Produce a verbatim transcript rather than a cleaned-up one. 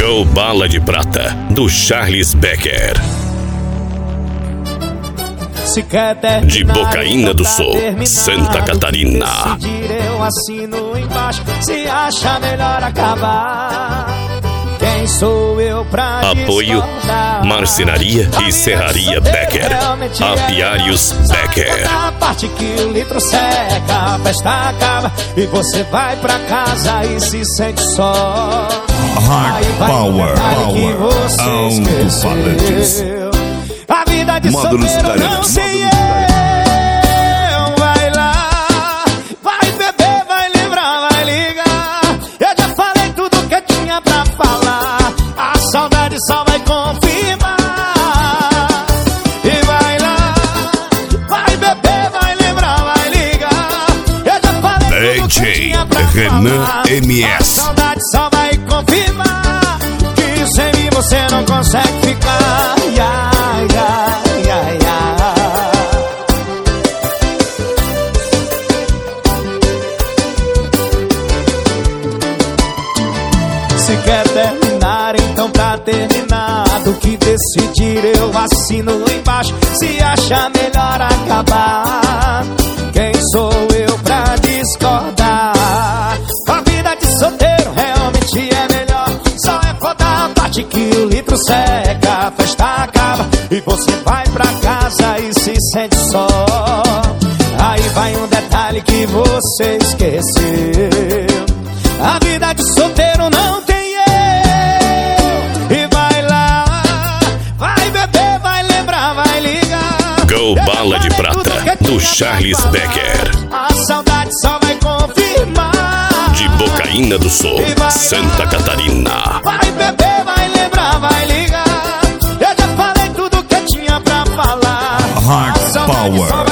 Go Bala de Prata, do Charles Becker. Se quer terminar, de Bocaina do Sul, terminar, Santa Catarina. Decidir, eu assino embaixo. Se acha melhor acabar, quem sou eu pra apoio discordar? Marcenaria e Serraria Becker. Apiários Becker. A parte que o litro seca, a festa acaba e você vai pra casa e se sente só. Hard Power, Power, alto-falantes. A vida de módulos solteiro não tem eu. Vai lá, vai beber, vai lembrar, vai ligar. Eu já falei tudo que eu tinha pra falar. A saudade só vai confirmar. E vai lá, vai beber, vai lembrar, vai ligar. Eu já falei tudo que eu tinha pra Renan falar. M S. A saudade só vai confirmar que sem mim você não consegue ficar. Yeah. Ai, ai, ai. Se quer terminar, então pra terminar, do que decidir eu assino embaixo. Se acha melhor acabar, quem sou eu pra discordar? A vida de solteiro realmente é melhor. Só é foda a parte que o litro seca, a festa acaba e você vai pra casa e se sente só. Aí vai um detalhe que você esqueceu: a vida de solteiro não tem eu. E vai lá, vai beber, vai lembrar, vai ligar. Go Bala de Prata, do Charles Becker. A saudade só vai confirmar. De Bocaina do Sul, Santa Catarina. Vai beber, vai lembrar, vai ligar. Eu já falei tudo que eu tinha pra falar. Hard Power.